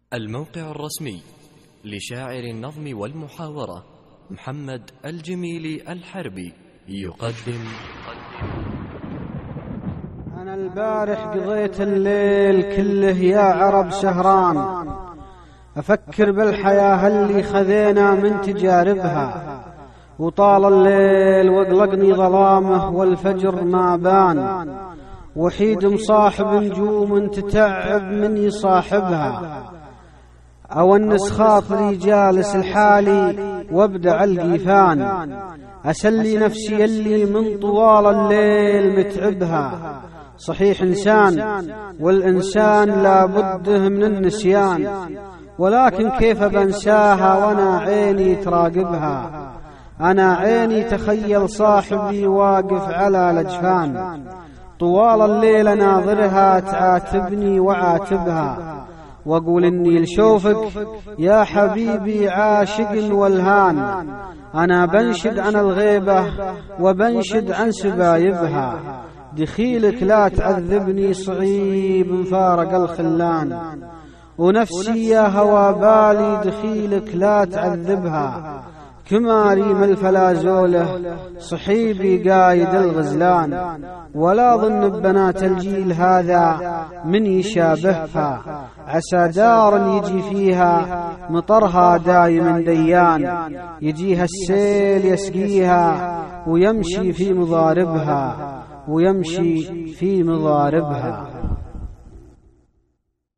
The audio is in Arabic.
الموقع الرسمي لشاعر النظم والمحاورة محمد الجميلي الحربي يقدم. أنا البارح قضيت الليل كله يا عرب سهران، أفكر بالحياة اللي خذينا من تجاربها، وطال الليل واقلقني ظلامه والفجر ما بان، وحيد مصاحب نجوم تتعب من يصاحبها، أونس خاطري جالس الحالي وابدع القيفان، أسلي نفسي اللي من طوال الليل متعبها. صحيح إنسان والإنسان لا بده من النسيان، ولكن كيف بنساها وأنا عيني تراقبها. أنا عيني تخيل صاحبي واقف على الأجفان، طوال الليل ناظرها تعاتبني وعاتبها، وأقول إني لشوفك يا حبيبي عاشق والهان. أنا بنشد عن الغيبة وبنشد عن سبايبها، دخيلك لا تعذبني صعيب مفارق الخلان، ونفسي يا هوى بالي دخيلك لا تعذبها، كماري من الفلازوله صحيبي قايد الغزلان، ولا ظن ببنات الجيل هذا من يشابهها، عسى دار يجي فيها مطرها دايم ديان، يجيها السيل يسقيها ويمشي في مضاربها، ويمشي في مضاربها.